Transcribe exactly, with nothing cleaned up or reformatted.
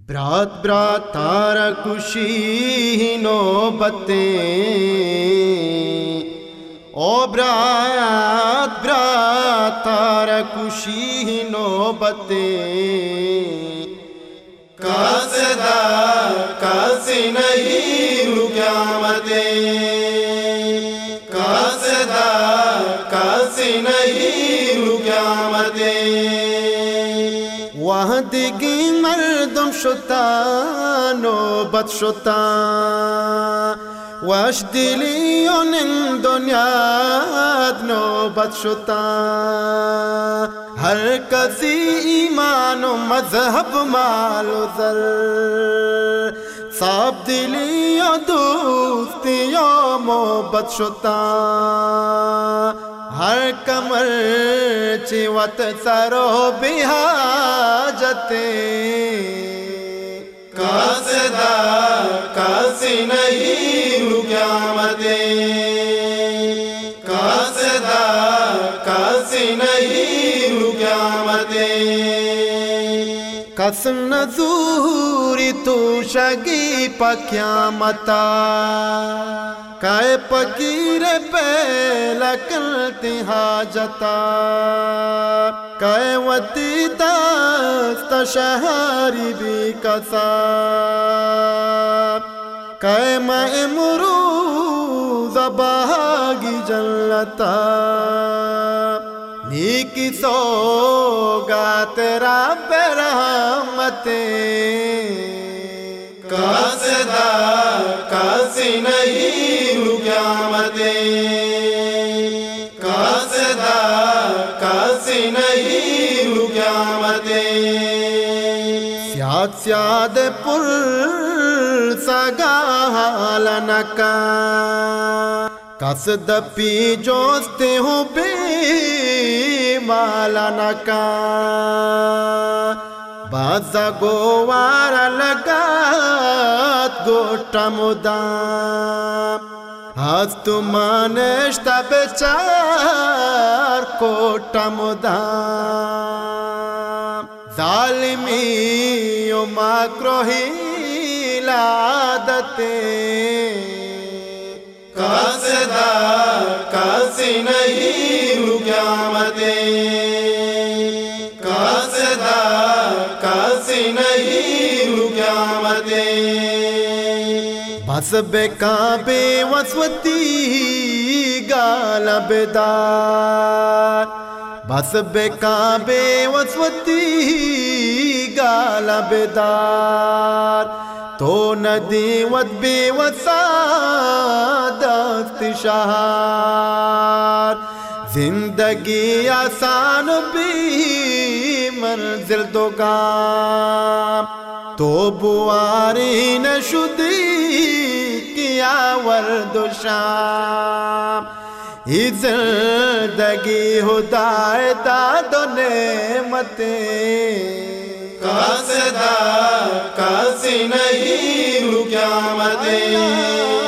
برات برات تارا کشی نوبتیں او برات برات تارا کشی نوبتیں کاسدا کاسی نہیں رو قیامتیں کاسدا کاسی نہیں رو قیامتیں وحدگی مردم شتا نوبت شتا واش دلیون دنیا نوبت شتا ہر کسی ایمان و مذہب مال و زر صاحب دلی و دوستی و محبت شتا ہر کمر چیوت سرو بحاجتیں کاسدا کاسی نہیں رو قیامتیں کاسدا کاسی نہیں رو قیامتیں کس نزوری تو شگی پا قیامتا کائے پکیر پہلا کرتی حاجتا کائے وتی دست شہری بھی کسا کائے ماں مروز باغی جلتا نیکی سوگا تیرا برحمتیں کاسدا کاسی نہیں رو قیامتیں کاسدا کاسی نہیں رو قیامتیں سیاد سیاد پر سگا لنکا کاسد پی جوستے ہوں بے مالا نکا بازا گوارا لگات گوٹا مدام ہست مانشتا بچار کوٹا مدام ظالمی و مکروہی لعادتیں کاسدا کاسی نہیں رو قیامتیں کاسدا کاسی نہیں رو قیامتیں بس بے کعبے وسوتی گالا بیدار بس بے کعبے وسوتی گالا بیدار تو ندی ود بے وسادت شہار زندگی آسان بھی منزل دو گام تو بواری نشدی کیا ورد و شام ای زندگی ہدایت و نعمتیں کاسدا کاسی نہیں رو قیامتیں